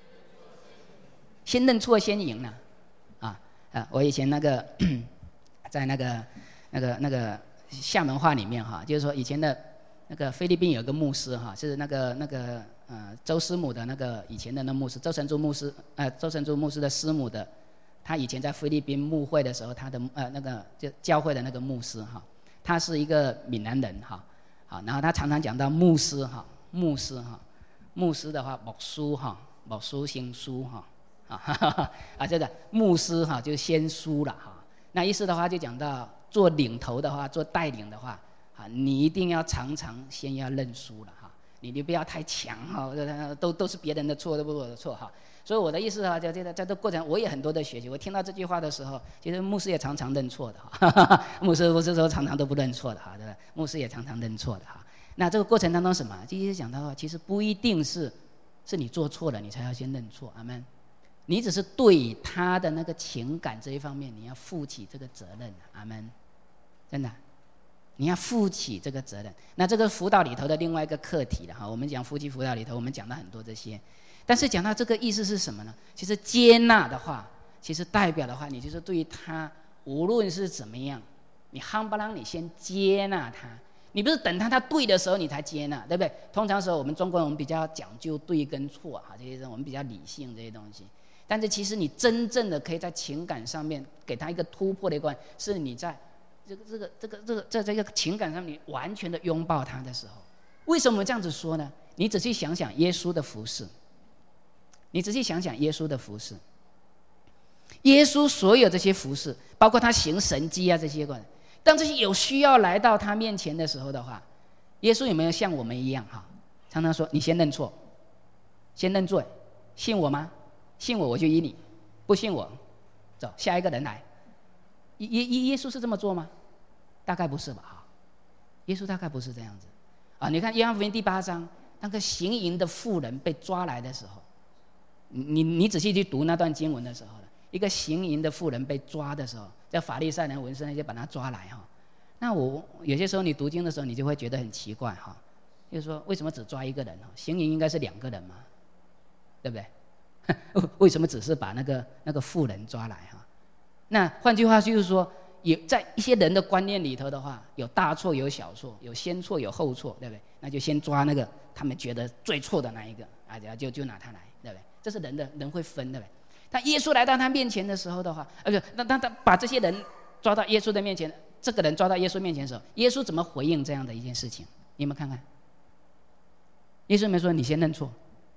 先认错先赢了，啊啊！我以前那个在那个那个那个厦门话里面哈，就是说以前的那个菲律宾有个牧师哈，是那个那个呃周师母的那个以前的那牧师，周成珠牧师呃周成珠牧师的师母的，他以前在菲律宾牧会的时候，他的呃那个就教会的那个牧师哈，他是一个闽南人哈，好，然后他常常讲到牧师哈。牧师哈，牧师的话，牧书哈，牧书先书哈，啊啊，这个牧师哈就先书了哈。那意思的话就讲到做领头的话，做带领的话，啊，你一定要常常先要认输了哈，你你不要太强哈，都都是别人的错，都不是我的错哈。所以我的意思啊，在这个在这过程，我也很多的学习。我听到这句话的时候，其实牧师也常常认错的哈，牧师不是说常常都不认错的哈，对吧？牧师也常常认错的哈。那这个过程当中什么？其实讲到，其实不一定是，是你做错了，你才要先认错，阿们。你只是对他的那个情感这一方面，你要负起这个责任，阿们。真的，你要负起这个责任。那这个辅导里头的另外一个课题了哈，我们讲夫妻辅导里头，我们讲到很多这些，但是讲到这个意思是什么呢？其实接纳的话，其实代表的话，你就是对于他无论是怎么样，你夯不啷，你先接纳他。你不是等他他对的时候你才接纳，对不对？通常时候我们中国人我们比较讲究对跟错哈，这些我们比较理性这些东西。但是其实你真正的可以在情感上面给他一个突破的一关，是你在这个这个这个这个在这个情感上面你完全的拥抱他的时候。为什么这样子说呢？你仔细想想耶稣的服事，你仔细想想耶稣的服事，耶稣所有这些服事，包括他行神迹啊这些关。当这些有需要来到他面前的时候的话，耶稣有没有像我们一样哈？常常说你先认错，先认罪，信我吗？信我我就依你，不信我，走下一个人来。耶耶耶稣是这么做吗？大概不是吧哈。耶稣大概不是这样子啊。你看约翰福音第八章，那个行淫的妇人被抓来的时候，你你仔细去读那段经文的时候，一个行淫的妇人被抓的时候，在法利赛人文士那些把他抓来哈。那我有些时候你读经的时候，你就会觉得很奇怪哈，就是说为什么只抓一个人？行淫应该是两个人嘛，对不对？为什么只是把那个那个妇人抓来哈？那换句话就是说，有在一些人的观念里头的话，有大错有小错，有先错有后错，对不对？那就先抓那个他们觉得最错的那一个啊，就就拿他来，对不对？这是人的人会分，对不对？但耶稣来到他面前的时候的话，呃，不，那他他把这些人抓到耶稣的面前，这个人抓到耶稣面前的时候，耶稣怎么回应这样的一件事情？你们看看，耶稣没说你先认错，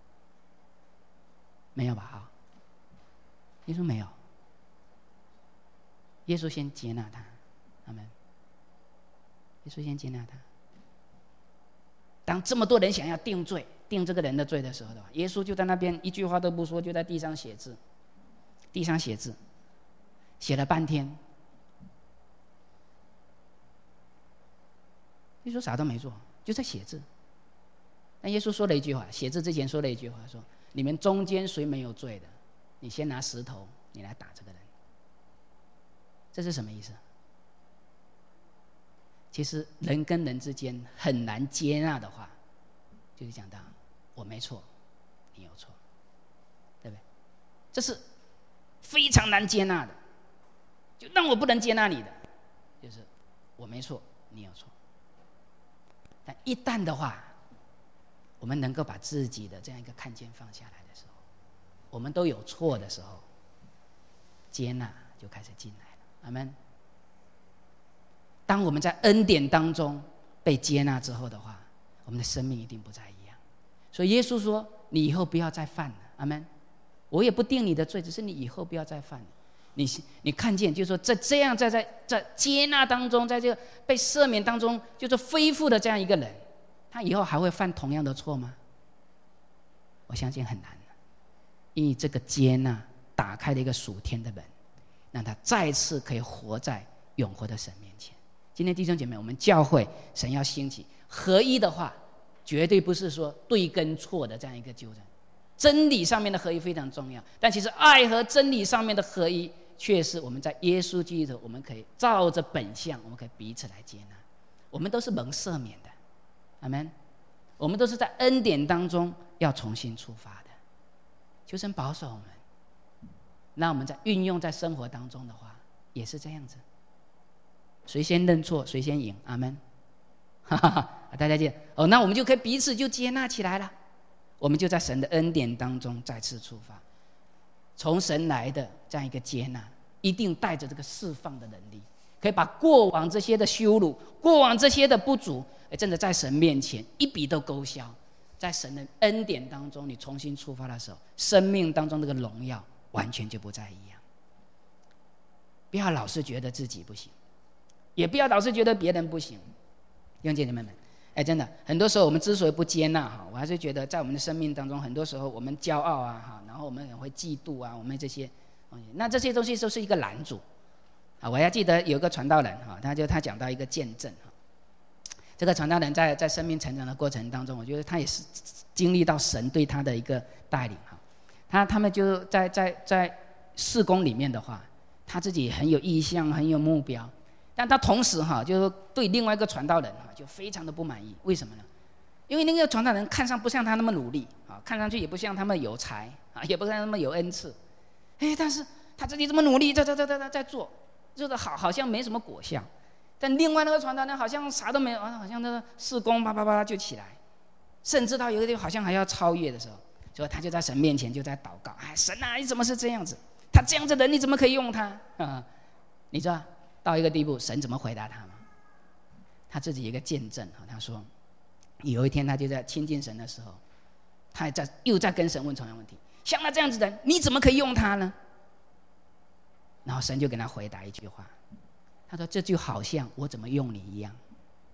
没有吧？啊，耶稣没有，耶稣先接纳他，阿们。耶稣先接纳他。当这么多人想要定罪、定这个人的罪的时候的话，耶稣就在那边一句话都不说，就在地上写字。地上写字，写了半天，耶稣啥都没做，就在写字。那耶稣说了一句话，写字之前说了一句话，说：“你们中间谁没有罪的，你先拿石头，你来打这个人。”这是什么意思？其实人跟人之间很难接纳的话，就是讲到我没错，你有错，对不对？这是非常难接纳的，就让我不能接纳你的，就是我没错，你有错。但一旦的话，我们能够把自己的这样一个看见放下来的时候，我们都有错的时候，接纳就开始进来了。阿们。当我们在恩典当中被接纳之后的话，我们的生命一定不再一样。所以耶稣说：“你以后不要再犯了。”阿们。我也不定你的罪，只是你以后不要再犯了。你你看见，就是说在这样在在在接纳当中，在这个被赦免当中，就是恢复的这样一个人，他以后还会犯同样的错吗？我相信很难，因为这个接纳打开了一个属天的门，让他再次可以活在永活的神面前。今天弟兄姐妹，我们教会神要兴起合一的话，绝对不是说对跟错的这样一个纠正。真理上面的合一非常重要，但其实爱和真理上面的合一，却是我们在耶稣基督里头，我们可以照着本相，我们可以彼此来接纳。我们都是蒙赦免的，阿们。 我们都是在恩典当中要重新出发的。求神保守我们，那我们在运用在生活当中的话，也是这样子。谁先认错，谁先赢。阿们。哈哈哈，大家记得哦，那我们就可以彼此就接纳起来了。我们就在神的恩典当中再次出发，从神来的这样一个接纳，一定带着这个释放的能力，可以把过往这些的羞辱，过往这些的不足，真的在神面前一笔都勾销。在神的恩典当中，你重新出发的时候，生命当中这个荣耀完全就不再一样。不要老是觉得自己不行，也不要老是觉得别人不行。弟兄姐妹们，哎，真的，很多时候我们之所以不接纳哈，我还是觉得在我们的生命当中，很多时候我们骄傲啊哈，然后我们也会嫉妒啊，我们这些东西，那这些东西都是一个拦阻啊。我还记得有一个传道人哈，他就他讲到一个见证哈。这个传道人在在生命成长的过程当中，我觉得他也是经历到神对他的一个带领哈。他他们就在在在事工里面的话，他自己很有意向，很有目标，但他同时哈，就对另外一个传道人哈，就非常的不满意。为什么呢？因为那个传道人看上不像他那么努力啊，看上去也不像他们有才啊，也不像他们有恩赐，哎，但是他自己这么努力，在在在在在做，做得好，好像没什么果效。但另外那个传道人好像啥都没有，好像那个事工啪啪啪就起来，甚至到有一个地方好像还要超越的时候，所以他就在神面前就在祷告：哎，神啊，你怎么是这样子？他这样子的人，你怎么可以用他？啊，你知道到一个地步，神怎么回答他吗？他自己一个见证哈，他说有一天他就在亲近神的时候，他在又在跟神问同样问题：像他这样子的人，你怎么可以用他呢？然后神就给他回答一句话。他说：“这就好像我怎么用你一样。”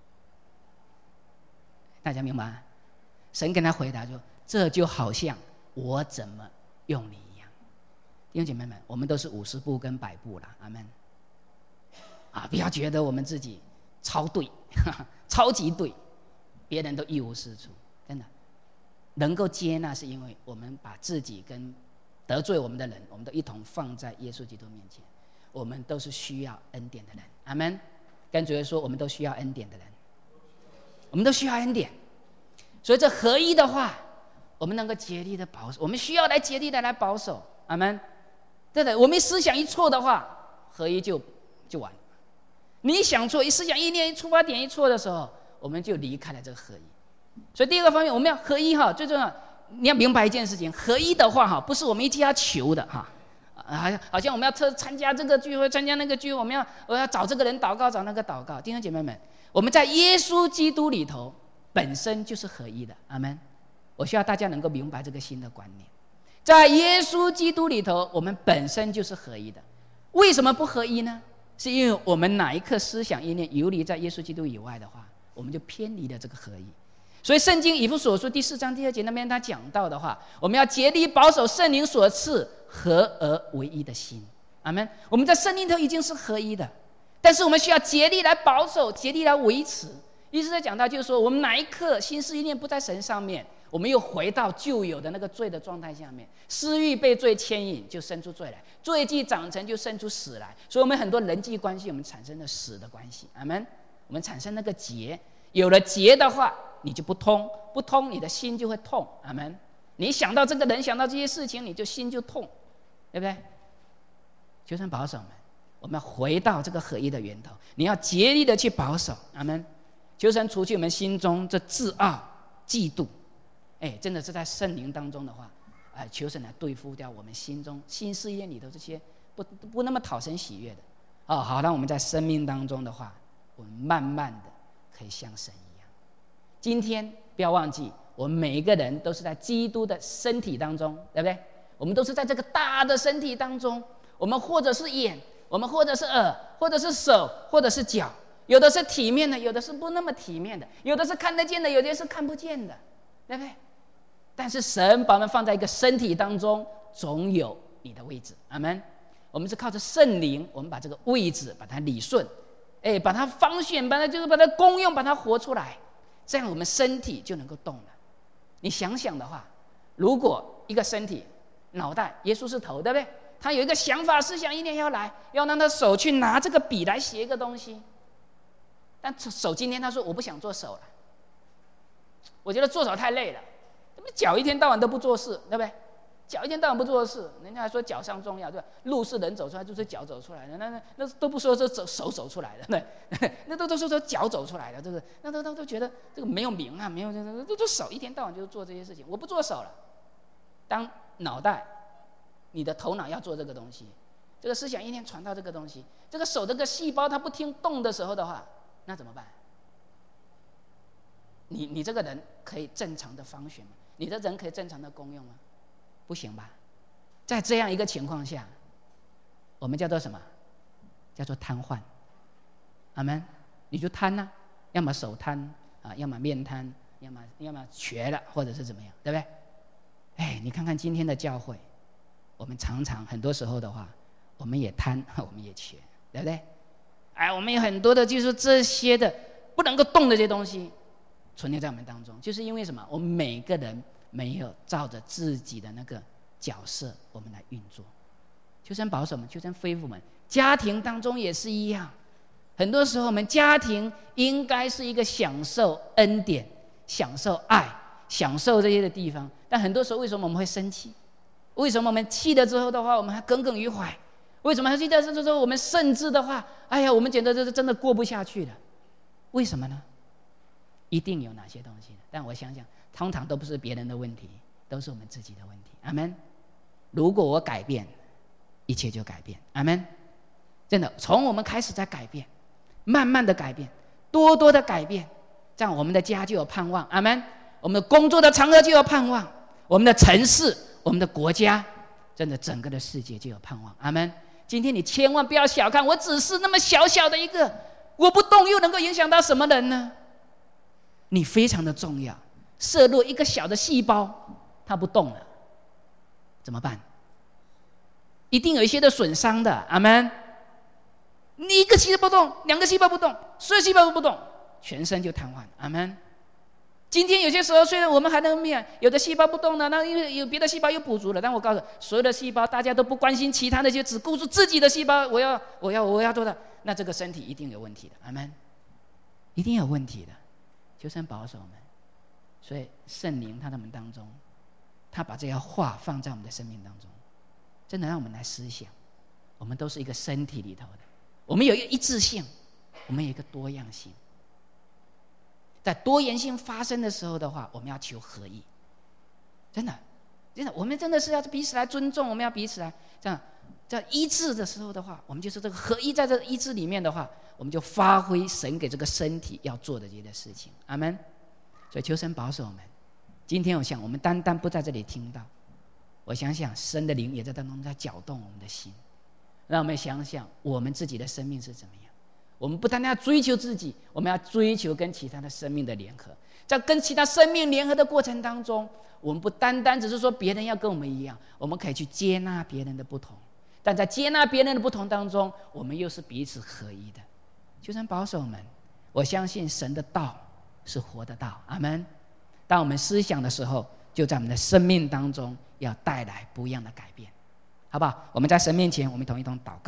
大家明白？神跟他回答说：“这就好像我怎么用你一样。”弟兄姐妹们，我们都是五十步跟百步啦，阿们。啊，不要觉得我们自己超对，呵呵超级对，别人都一无是处。真的，能够接纳是因为我们把自己跟得罪我们的人，我们都一同放在耶稣基督面前。我们都是需要恩典的人，阿们。跟主耶稣说，我们都需要恩典的人，我们都需要恩典。所以这合一的话，我们能够竭力的保守，我们需要来竭力的来保守，阿们。对的，我们思想一错的话，合一就就完了。你一想错，一思想一念一出发点一错的时候，我们就离开了这个合一。所以第二个方面，我们要合一哈，最重要，你要明白一件事情，合一的话哈，不是我们一定要求的哈。好像我们要参加这个聚会，参加那个聚会，我们要我要找这个人祷告，找那个祷告。弟兄姐妹们，我们在耶稣基督里头本身就是合一的，阿们。我需要大家能够明白这个新的观念，在耶稣基督里头，我们本身就是合一的。为什么不合一呢？是因为我们哪一刻思想意念游离在耶稣基督以外的话，我们就偏离了这个合一。所以圣经以弗所书第四章第二节那边他讲到的话，我们要竭力保守圣灵所赐合而为一的心，阿们。我们在圣灵头已经是合一的，但是我们需要竭力来保守，竭力来维持。意思在讲到就是说，我们哪一刻心思意念不在神上面，我们又回到旧有的那个罪的状态下面，私欲被罪牵引，就生出罪来；罪既长成，就生出死来。所以我们很多人际关系，我们产生了死的关系，阿们。我们产生那个结，有了结的话，你就不通，不通你的心就会痛，阿们。你想到这个人，想到这些事情，你就心就痛，对不对？求神保守我们，我们要回到这个合一的源头。你要竭力的去保守，阿们。求神除去我们心中这自傲、嫉妒，哎，真的是在圣灵当中的话，哎，求神来对付掉我们心中心思意念里头这些不不那么讨神喜悦的，哦，好让我们在生命当中的话，我们慢慢的可以像神一样。今天不要忘记，我们每一个人都是在基督的身体当中，对不对？我们都是在这个大的身体当中，我们或者是眼，我们或者是耳，或者是手，或者是脚，有的是体面的，有的是不那么体面的，有的是看得见的，有的是看不见的，对不对？但是神把我们放在一个身体当中，总有你的位置，阿们。我们是靠着圣灵，我们把这个位置把它理顺，哎，把它方选，把它就是把它功用，把它活出来，这样我们身体就能够动了。你想想的话，如果一个身体脑袋，耶稣是头，对不对？他有一个想法、思想、意念要来，要让他手去拿这个笔来写一个东西，但手今天他说我不想做手了， 我觉得做手太累了，脚一天到晚都不做事，对不对？脚一天到晚不做事，人家还说脚上重要，对吧？路是人走出来，就是脚走出来的，那那那都不说是走手走出来的，对，那都都说说脚走出来的，这个那都都都觉得这个没有名啊，没有这这这手一天到晚就做这些事情，我不做手了。当脑袋，你的头脑要做这个东西，这个思想一天传到这个东西，这个手这个细胞它不听动的时候的话，那怎么办？你你这个人可以正常的function吗？你的人可以正常的功用吗？不行吧？在这样一个情况下，我们叫做什么？叫做瘫痪。阿们，你就瘫啊，要么手瘫啊，要么面瘫，要么要么瘸了，或者是怎么样，对不对？哎，你看看今天的教会，我们常常很多时候的话，我们也瘫，我们也瘸，对不对？哎，我们有很多的就是这些的不能够动的这些东西存在在我们当中，就是因为什么？我们每个人没有照着自己的那个角色，我们来运作。求神保守们，求神恢复们，家庭当中也是一样。很多时候，我们家庭应该是一个享受恩典、享受爱、享受这些的地方，但很多时候，为什么我们会生气？为什么我们气了之后的话，我们还耿耿于怀？为什么还气了之后，我们甚至的话，哎呀，我们觉得这是真的过不下去了？为什么呢？一定有哪些东西？但我想想，通常都不是别人的问题，都是我们自己的问题。阿们。如果我改变，一切就改变。阿们。真的，从我们开始在改变，慢慢的改变，多多的改变，这样我们的家就有盼望。阿们。我们的工作的场合就有盼望，我们的城市、我们的国家，真的整个的世界就有盼望。阿们。今天你千万不要小看，我只是那么小小的一个，我不动又能够影响到什么人呢？你非常的重要。摄入一个小的细胞，它不动了，怎么办？一定有一些的损伤的。阿们。你一个细胞不动，两个细胞不动，所有细胞都不动，全身就瘫痪。阿们。今天有些时候，虽然我们还能面，有的细胞不动了，那因为有别的细胞又补足了，但我告诉你，所有的细胞大家都不关心其他的，就只顾住自己的细胞，我要我要我要做的，那这个身体一定有问题的。阿们。一定有问题的。求神保守我们。所以圣灵他在我们当中，他把这些话放在我们的生命当中，真的让我们来思想，我们都是一个身体里头的，我们有一个一致性，我们有一个多样性。在多元性发生的时候的话，我们要求合一。真的真的，我们真的是要彼此来尊重，我们要彼此来这样在一致的时候的话，我们就是这个合一，在这个一致里面的话，我们就发挥神给这个身体要做的这些事情。阿们。所以求神保守我们。今天我想我们单单不在这里听到，我想想神的灵也在当中在搅动我们的心，让我们想想我们自己的生命是怎么样。我们不单单要追求自己，我们要追求跟其他的生命的联合。在跟其他生命联合的过程当中，我们不单单只是说别人要跟我们一样，我们可以去接纳别人的不同，但在接纳别人的不同当中，我们又是彼此合一的。求神保守我们。我相信神的道是活的道。阿们。当我们思想的时候，就在我们的生命当中要带来不一样的改变，好不好？我们在神面前，我们同一同祷告。